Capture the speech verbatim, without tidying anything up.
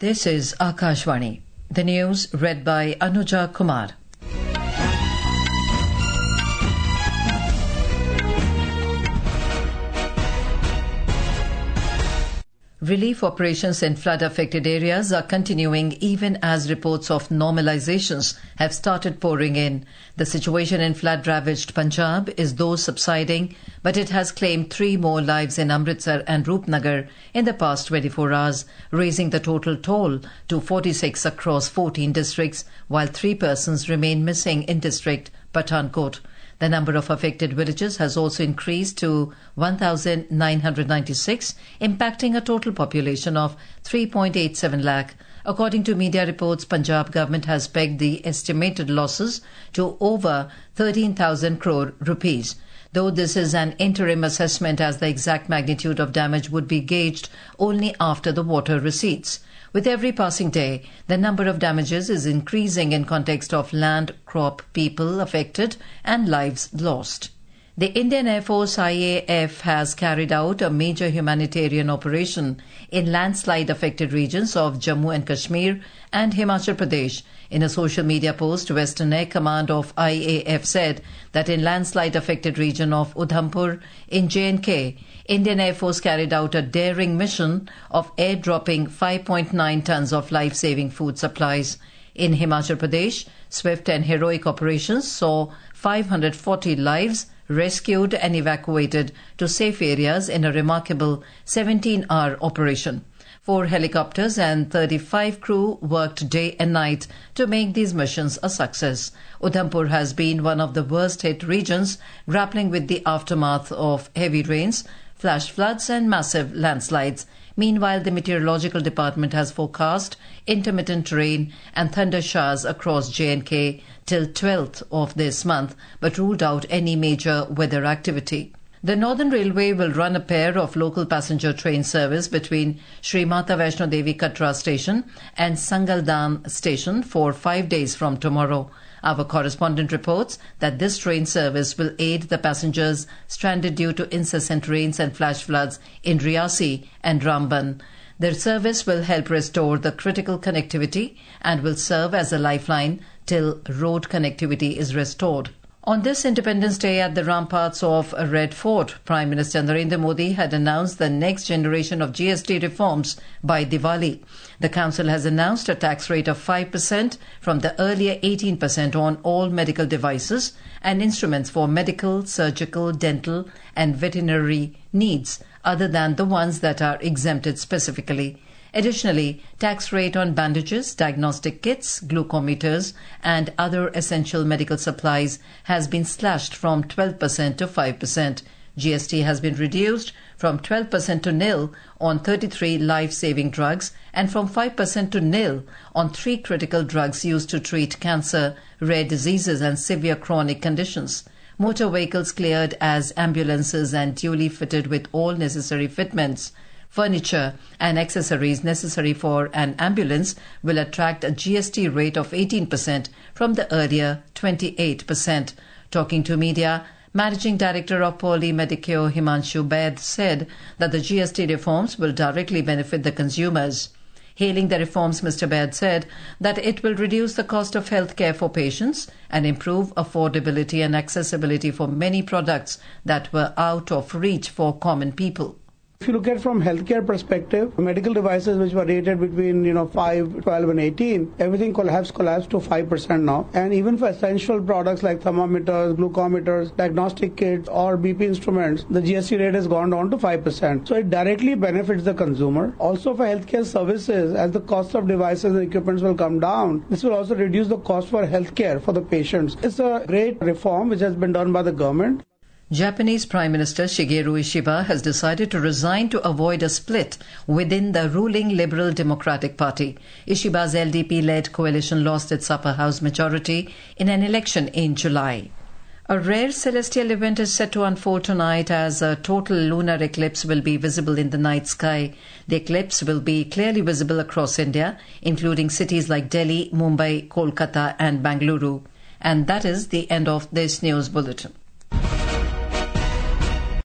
This is Akashvani. The news read by Anuja Kumar. Relief operations in flood-affected areas are continuing even as reports of normalizations have started pouring in. The situation in flood-ravaged Punjab is though subsiding, but it has claimed three more lives in Amritsar and Roopnagar in the past twenty-four hours, raising the total toll to forty-six across fourteen districts, while three persons remain missing in district Pathankot. The number of affected villages has also increased to one thousand nine hundred ninety-six, impacting a total population of three point eight seven lakh. According to media reports, Punjab government has pegged the estimated losses to over thirteen thousand crore rupees. Though this is an interim assessment, as the exact magnitude of damage would be gauged only after the water recedes. With every passing day, the number of damages is increasing in context of land, crop, people affected and lives lost. The Indian Air Force I A F has carried out a major humanitarian operation in landslide-affected regions of Jammu and Kashmir and Himachal Pradesh. In a social media post, Western Air Command of I A F said that in landslide-affected region of Udhampur in J and K, Indian Air Force carried out a daring mission of airdropping five point nine tons of life-saving food supplies. In Himachal Pradesh, swift and heroic operations saw five hundred forty lives rescued and evacuated to safe areas in a remarkable seventeen hour operation. Four helicopters and thirty-five crew worked day and night to make these missions a success. Udhampur has been one of the worst-hit regions, grappling with the aftermath of heavy rains, flash floods and massive landslides. Meanwhile, the Meteorological Department has forecast intermittent rain and thunder showers across J and K till twelfth of this month, but ruled out any major weather activity. The Northern Railway will run a pair of local passenger train service between Sri Mata Vaishno Devi Katra station and Sangaldan station for five days from tomorrow. Our correspondent reports that this train service will aid the passengers stranded due to incessant rains and flash floods in Riyasi and Ramban. The service will help restore the critical connectivity and will serve as a lifeline till road connectivity is restored. On this Independence Day at the ramparts of Red Fort, Prime Minister Narendra Modi had announced the next generation of G S T reforms by Diwali. The Council has announced a tax rate of five percent from the earlier eighteen percent on all medical devices and instruments for medical, surgical, dental and veterinary needs, other than the ones that are exempted specifically. Additionally, tax rate on bandages, diagnostic kits, glucometers and other essential medical supplies has been slashed from twelve percent to five percent. G S T has been reduced from twelve percent to nil on thirty-three life-saving drugs and from five percent to nil on three critical drugs used to treat cancer, rare diseases and severe chronic conditions. Motor vehicles cleared as ambulances and duly fitted with all necessary fitments. Furniture and accessories necessary for an ambulance will attract a G S T rate of eighteen percent from the earlier twenty-eight percent. Talking to media, Managing Director of Poly Medicure Himanshu Baid said that the G S T reforms will directly benefit the consumers. Hailing the reforms, Mister Baid said that it will reduce the cost of health care for patients and improve affordability and accessibility for many products that were out of reach for common people. If you look at from healthcare perspective, medical devices which were rated between, you know, five, twelve and eighteen, everything has collapsed to five percent now. And even for essential products like thermometers, glucometers, diagnostic kits or B P instruments, the G S T rate has gone down to five percent. So it directly benefits the consumer. Also for healthcare services, as the cost of devices and equipments will come down, this will also reduce the cost for healthcare for the patients. It's a great reform which has been done by the government. Japanese Prime Minister Shigeru Ishiba has decided to resign to avoid a split within the ruling Liberal Democratic Party. Ishiba's L D P-led coalition lost its upper house majority in an election in July. A rare celestial event is set to unfold tonight as a total lunar eclipse will be visible in the night sky. The eclipse will be clearly visible across India, including cities like Delhi, Mumbai, Kolkata and Bengaluru. And that is the end of this news bulletin.